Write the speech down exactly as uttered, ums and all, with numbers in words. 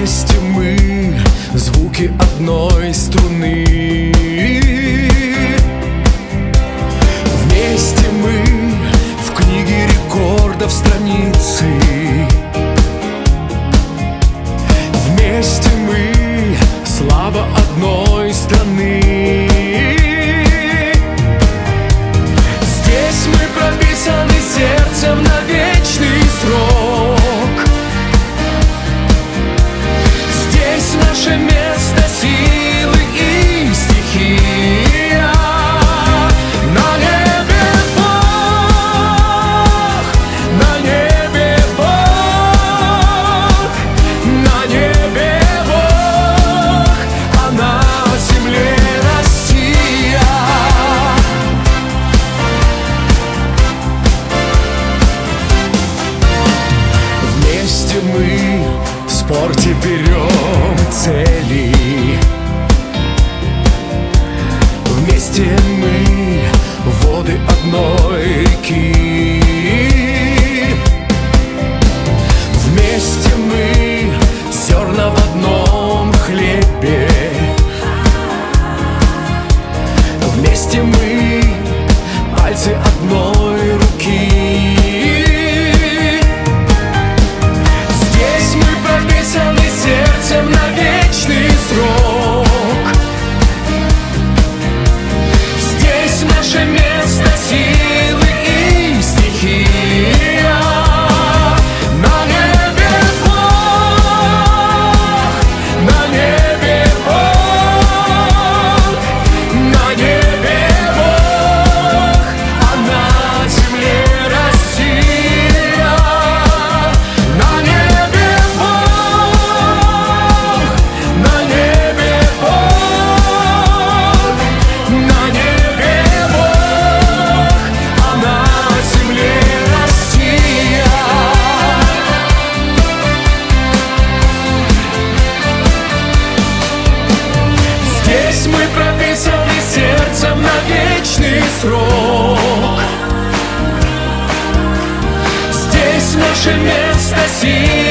Вместе мы звуки одной струны. Вместе мы в книге рекордов страницы. Вместе мы слава одной страны. Здесь мы прописаны сердцем на вечный срок. Здесь наше место силы и стихия. На небе Бог, на небе Бог, на небе Бог, а на земле Россия. Вместе мы в спорте берем цели. Вместе мы воды одной реки. Вместе мы зерна в одном хлебе. Вместе мы пальцы одной руки. Здесь мы прописаны сердцем на вечный срок. Здесь наше место силы и стихия. На небе Бог, на небе Бог, на небе Бог, а на земле Россия. На небе Бог, на небе Бог, на небе Бог, а на земле Россия. Здесь мы прописаны сердцем на вечный срок. Здесь наше место силы